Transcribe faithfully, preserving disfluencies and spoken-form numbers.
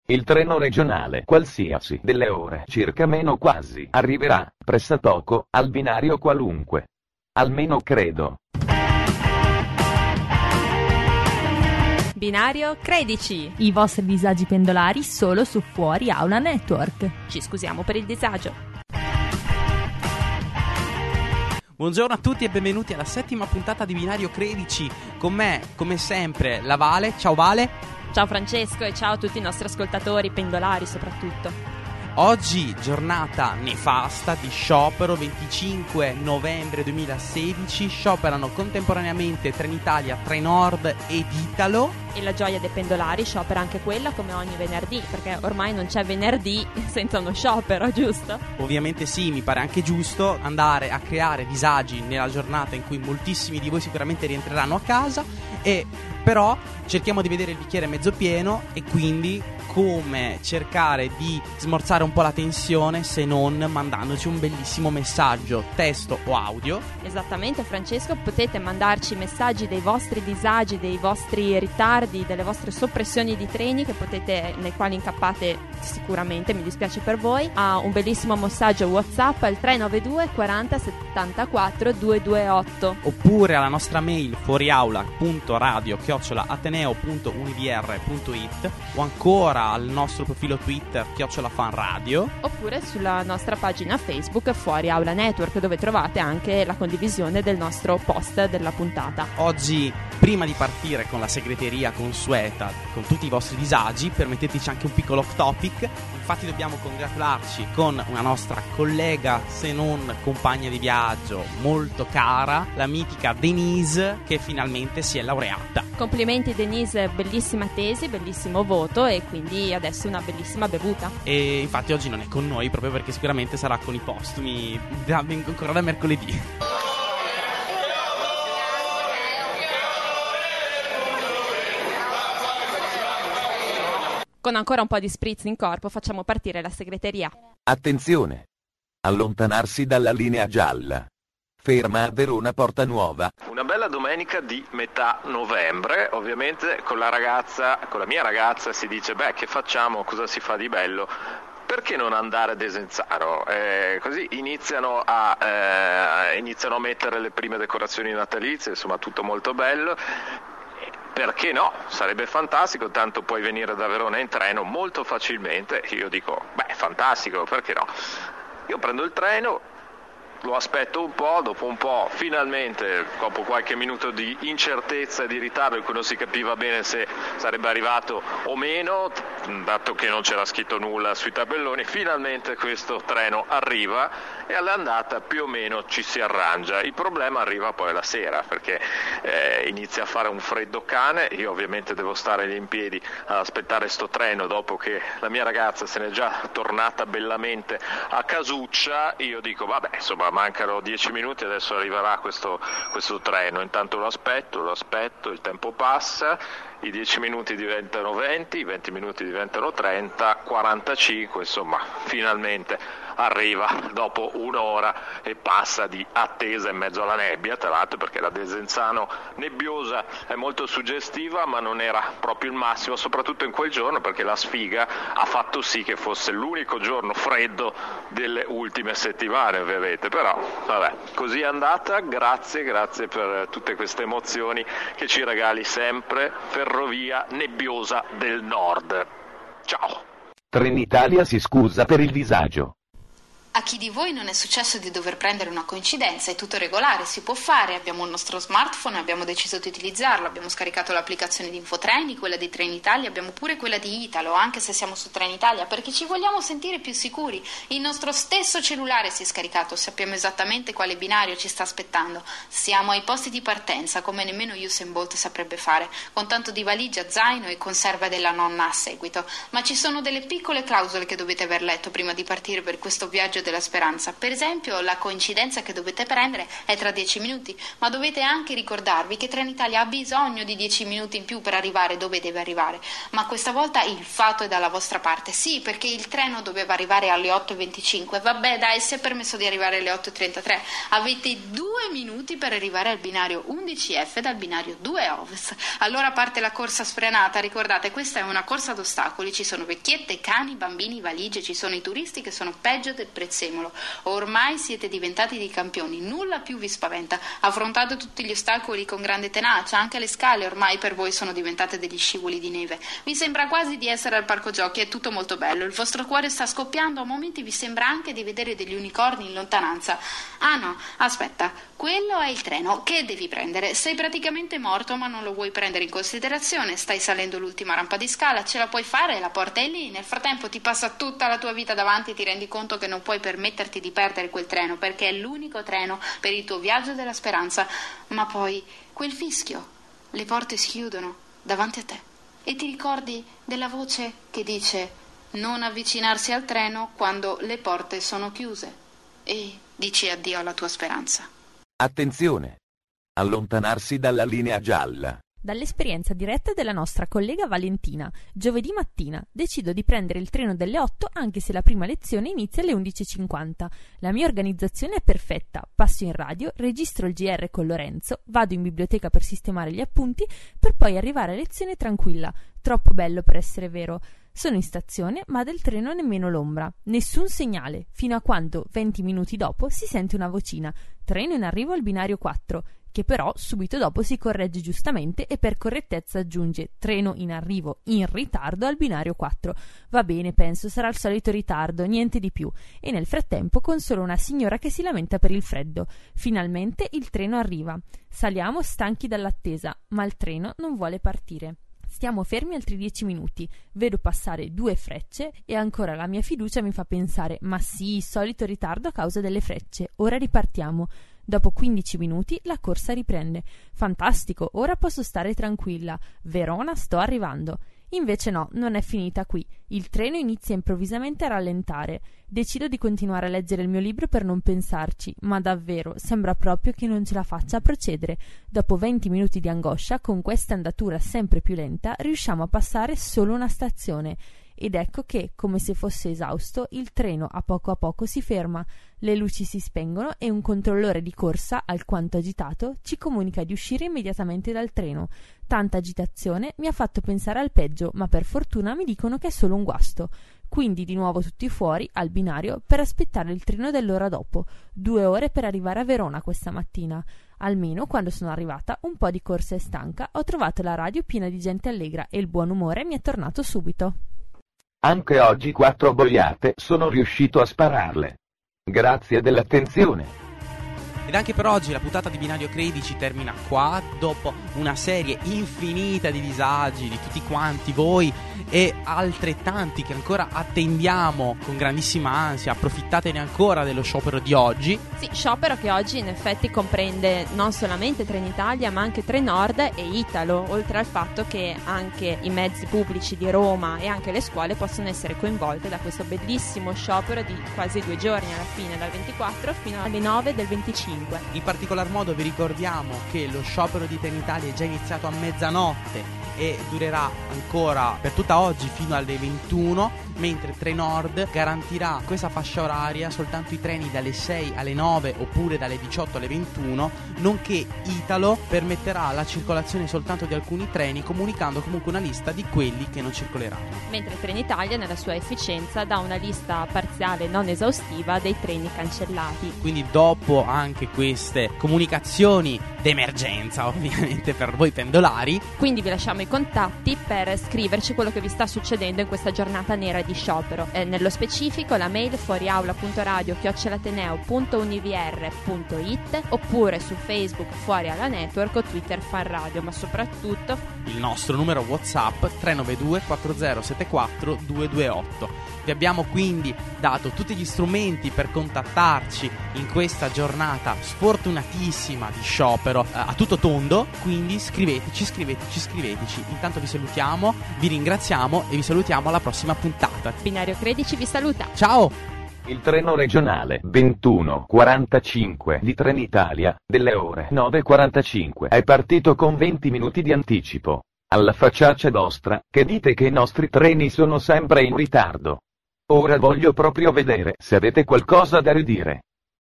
Il treno regionale, qualsiasi, delle ore circa meno quasi, arriverà, pressatoco, al binario qualunque. Almeno credo. Binario credici. I vostri disagi pendolari solo su Fuori Aula Network. Ci scusiamo per il disagio. Buongiorno a tutti e benvenuti alla settima puntata di Binario credici. Con me, come sempre, la Vale. Ciao Vale. Ciao Francesco e ciao a tutti i nostri ascoltatori, pendolari soprattutto. Oggi giornata nefasta di sciopero, venticinque novembre duemilasedici. Scioperano contemporaneamente Trenitalia, Trenord ed Italo. E la gioia dei pendolari sciopera anche quella come ogni venerdì, perché ormai non c'è venerdì senza uno sciopero, giusto? Ovviamente sì, mi pare anche giusto andare a creare disagi nella giornata in cui moltissimi di voi sicuramente rientreranno a casa. E però cerchiamo di vedere il bicchiere mezzo pieno e quindi come cercare di smorzare un po' la tensione se non mandandoci un bellissimo messaggio, testo o audio. Esattamente Francesco, potete mandarci messaggi dei vostri disagi, dei vostri ritardi, delle vostre soppressioni di treni che potete, nei quali incappate sicuramente, mi dispiace per voi, a un bellissimo messaggio WhatsApp al tre nove due quaranta settantaquattro duecentoventotto oppure alla nostra mail fuoriaula punto radio chiocciola ateneo punto univr punto it o ancora al nostro profilo Twitter chiocciola fanradio oppure sulla nostra pagina Facebook Fuori Aula Network, dove trovate anche la condivisione del nostro post della puntata. Oggi, prima di partire con la segreteria consueta con tutti i vostri disagi, permetteteci anche un piccolo off topic. Infatti dobbiamo congratularci con una nostra collega, se non compagna di viaggio, molto cara, la mitica Denise, che finalmente si è laureata. Complimenti Denise, bellissima tesi, bellissimo voto e quindi adesso una bellissima bevuta. E infatti oggi non è con noi proprio perché sicuramente sarà con i postumi da, ancora da mercoledì. Con ancora un po' di spritz in corpo facciamo partire la segreteria. Attenzione! Allontanarsi dalla linea gialla. Ferma a Verona Porta Nuova. Una bella domenica di metà novembre, ovviamente con la ragazza, con la mia ragazza si dice beh, che facciamo, cosa si fa di bello? Perché non andare a Desenzano? Eh, così iniziano a, eh, iniziano a mettere le prime decorazioni natalizie, insomma tutto molto bello. Perché no? Sarebbe fantastico, tanto puoi venire da Verona in treno molto facilmente. Io dico, beh, fantastico, perché no? Io prendo il treno, lo aspetto un po', dopo un po', finalmente, dopo qualche minuto di incertezza e di ritardo in cui non si capiva bene se sarebbe arrivato o meno, dato che non c'era scritto nulla sui tabelloni, finalmente questo treno arriva e all'andata più o meno ci si arrangia. Il problema arriva poi la sera, perché eh, inizia a fare un freddo cane, io ovviamente devo stare lì in piedi ad aspettare sto treno dopo che la mia ragazza se n'è già tornata bellamente a casuccia. Io dico, vabbè, insomma, mancano dieci minuti, adesso arriverà questo, questo treno, intanto lo aspetto, lo aspetto, il tempo passa, i dieci minuti diventano venti, i venti minuti diventano trenta, quarantacinque, insomma, finalmente arriva dopo un'ora e passa di attesa in mezzo alla nebbia, tra l'altro perché la Desenzano nebbiosa è molto suggestiva, ma non era proprio il massimo, soprattutto in quel giorno, perché la sfiga ha fatto sì che fosse l'unico giorno freddo delle ultime settimane, ovviamente. Però vabbè, così è andata. Grazie, grazie per tutte queste emozioni che ci regali sempre Ferrovia Nebbiosa del Nord. Ciao. Trenitalia si scusa per il disagio. A chi di voi non è successo di dover prendere una coincidenza? È tutto regolare, si può fare, abbiamo il nostro smartphone, abbiamo deciso di utilizzarlo, abbiamo scaricato l'applicazione di Infotreni, quella di Trenitalia, abbiamo pure quella di Italo, anche se siamo su Trenitalia, perché ci vogliamo sentire più sicuri. Il nostro stesso cellulare si è scaricato, sappiamo esattamente quale binario ci sta aspettando. Siamo ai posti di partenza, come nemmeno Usain Bolt saprebbe fare, con tanto di valigia, zaino e conserva della nonna a seguito. Ma ci sono delle piccole clausole che dovete aver letto prima di partire per questo viaggio della speranza. Per esempio, la coincidenza che dovete prendere è tra dieci minuti, ma dovete anche ricordarvi che Trenitalia ha bisogno di dieci minuti in più per arrivare dove deve arrivare. Ma questa volta il fatto è dalla vostra parte. Sì, perché il treno doveva arrivare alle otto e venticinque. Vabbè, dai, si è permesso di arrivare alle otto e trentatré. Avete due minuti per arrivare al binario undici F dal binario due Ovest. Allora parte la corsa sfrenata. Ricordate, questa è una corsa ad ostacoli. Ci sono vecchiette, cani, bambini, valigie. Ci sono i turisti che sono peggio del prezzemolo. Ormai siete diventati dei campioni. Nulla più vi spaventa. Affrontate tutti gli ostacoli con grande tenacia. Anche le scale ormai per voi sono diventate degli scivoli di neve. Vi sembra quasi di essere al parco giochi. È tutto molto bello. Il vostro cuore sta scoppiando. A momenti vi sembra anche di vedere degli unicorni in lontananza. Ah no, aspetta. Quello è il treno. Che devi prendere? Sei praticamente morto, ma non lo vuoi prendere in considerazione. Stai salendo l'ultima rampa di scala. Ce la puoi fare? La porta è lì. Nel frattempo ti passa tutta la tua vita davanti e ti rendi conto che non puoi permetterti di perdere quel treno, perché è l'unico treno per il tuo viaggio della speranza. Ma poi quel fischio, le porte si chiudono davanti a te e ti ricordi della voce che dice non avvicinarsi al treno quando le porte sono chiuse, e dici addio alla tua speranza. Attenzione! Allontanarsi dalla linea gialla. Dall'esperienza diretta della nostra collega Valentina, giovedì mattina decido di prendere il treno delle otto anche se la prima lezione inizia alle undici e cinquanta. La mia organizzazione è perfetta, passo in radio, registro il G R con Lorenzo, vado in biblioteca per sistemare gli appunti, per poi arrivare a lezione tranquilla. Troppo bello per essere vero. Sono in stazione, ma del treno nemmeno l'ombra. Nessun segnale, fino a quando, venti minuti dopo, si sente una vocina. Treno in arrivo al binario quattro, che però subito dopo si corregge giustamente e per correttezza aggiunge treno in arrivo in ritardo al binario quattro. Va bene, penso, sarà il solito ritardo, niente di più. E nel frattempo consolo una signora che si lamenta per il freddo. Finalmente il treno arriva. Saliamo stanchi dall'attesa, ma il treno non vuole partire. Stiamo fermi altri dieci minuti, vedo passare due frecce e ancora la mia fiducia mi fa pensare ma sì, solito ritardo a causa delle frecce, ora ripartiamo. Dopo quindici minuti la corsa riprende. Fantastico, ora posso stare tranquilla. Verona, sto arrivando. Invece no, non è finita qui. Il treno inizia improvvisamente a rallentare. Decido di continuare a leggere il mio libro per non pensarci, ma davvero sembra proprio che non ce la faccia a procedere. Dopo venti minuti di angoscia, con questa andatura sempre più lenta, riusciamo a passare solo una stazione. Ed ecco che, come se fosse esausto, il treno a poco a poco si ferma, le luci si spengono e un controllore di corsa, alquanto agitato, ci comunica di uscire immediatamente dal treno. Tanta agitazione mi ha fatto pensare al peggio, ma per fortuna mi dicono che è solo un guasto. Quindi di nuovo tutti fuori, al binario, per aspettare il treno dell'ora dopo. Due ore per arrivare a Verona questa mattina. Almeno, quando sono arrivata, un po' di corsa e stanca, ho trovato la radio piena di gente allegra e il buon umore mi è tornato subito. Anche oggi quattro boiate sono riuscito a spararle. Grazie dell'attenzione. Ed anche per oggi la puntata di Binario Credici termina qua, dopo una serie infinita di disagi di tutti quanti voi e altrettanti che ancora attendiamo con grandissima ansia. Approfittatene ancora dello sciopero di oggi. Sì, sciopero che oggi in effetti comprende non solamente Trenitalia ma anche Trenord e Italo, oltre al fatto che anche i mezzi pubblici di Roma e anche le scuole possono essere coinvolte da questo bellissimo sciopero di quasi due giorni alla fine, dal ventiquattro fino alle nove del venticinque. In particolar modo vi ricordiamo che lo sciopero di Trenitalia è già iniziato a mezzanotte e durerà ancora per tutta oggi fino alle ventuno, mentre Trenord garantirà questa fascia oraria soltanto i treni dalle sei alle nove oppure dalle diciotto alle ventuno, nonché Italo permetterà la circolazione soltanto di alcuni treni, comunicando comunque una lista di quelli che non circoleranno. Mentre Trenitalia nella sua efficienza dà una lista parziale non esaustiva dei treni cancellati. Quindi dopo anche queste comunicazioni d'emergenza ovviamente per voi pendolari, quindi vi lasciamo i contatti per scriverci quello che vi sta succedendo in questa giornata nera di sciopero. Eh, nello specifico la mail fuoriaula.radio chiocciolateneo punto univr punto it oppure su Facebook Fuori Aula Network o Twitter Fan Radio, ma soprattutto il nostro numero WhatsApp tre nove due quattro zero sette quattro due due otto. Vi abbiamo quindi dato tutti gli strumenti per contattarci in questa giornata sfortunatissima di sciopero eh, a tutto tondo, quindi scriveteci, scriveteci, scriveteci. Intanto vi salutiamo, vi ringraziamo e vi salutiamo alla prossima puntata. Binario Credici vi saluta. Ciao! Il treno regionale ventuno quarantacinque di Trenitalia, delle ore nove e quarantacinque, è partito con venti minuti di anticipo. Alla facciaccia vostra, che dite che i nostri treni sono sempre in ritardo. Ora voglio proprio vedere se avete qualcosa da ridire.